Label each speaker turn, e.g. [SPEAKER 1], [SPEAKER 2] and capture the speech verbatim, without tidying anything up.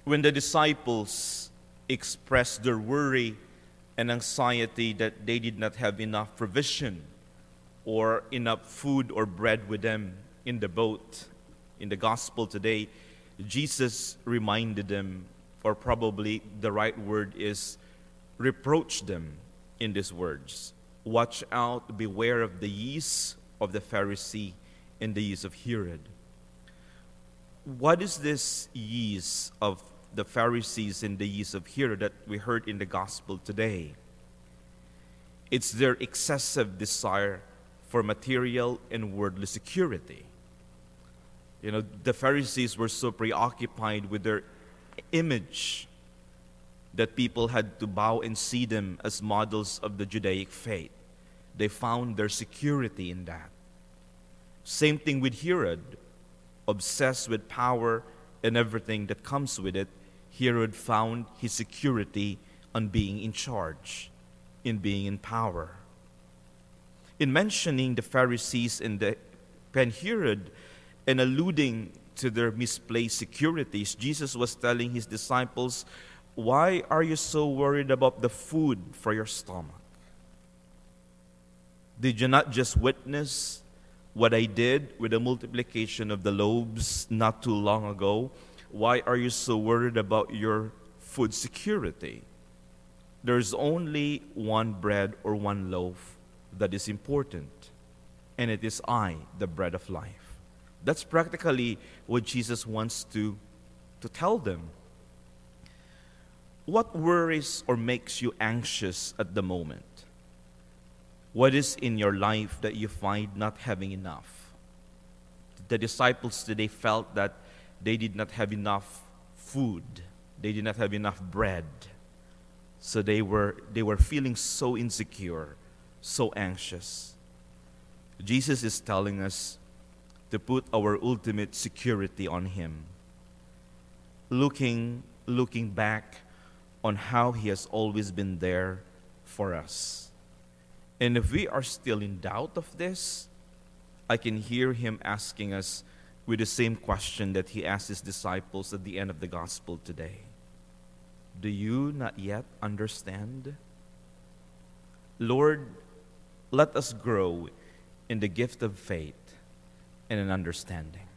[SPEAKER 1] When the disciples expressed their worry and anxiety that they did not have enough provision or enough food or bread with them in the boat, in the gospel today, Jesus reminded them, or probably the right word is reproach them in these words. Watch out, beware of the yeast of the Pharisee and the yeast of Herod. What is this yeast of the Pharisees and the yeast of Herod that we heard in the gospel today? It's their excessive desire for material and worldly security. You know, the Pharisees were so preoccupied with their image that people had to bow and see them as models of the Judaic faith. They found their security in that. Same thing with Herod, obsessed with power and everything that comes with it. Herod found his security on being in charge, in being in power. In mentioning the Pharisees and the and Herod and alluding to their misplaced securities, Jesus was telling his disciples, why are you so worried about the food for your stomach? Did you not just witness what I did with the multiplication of the loaves not too long ago? Why are you so worried about your food security? There's only one bread or one loaf that is important, and it is I, the bread of life. That's practically what Jesus wants to, to tell them. What worries or makes you anxious at the moment? What is in your life that you find not having enough? The disciples today felt that they did not have enough food. They did not have enough bread. So they were, they were feeling so insecure, so anxious. Jesus is telling us to put our ultimate security on Him. Looking, looking back on how He has always been there for us. And if we are still in doubt of this, I can hear Him asking us with the same question that He asked His disciples at the end of the gospel today. Do you not yet understand? Lord, let us grow in the gift of faith and an understanding.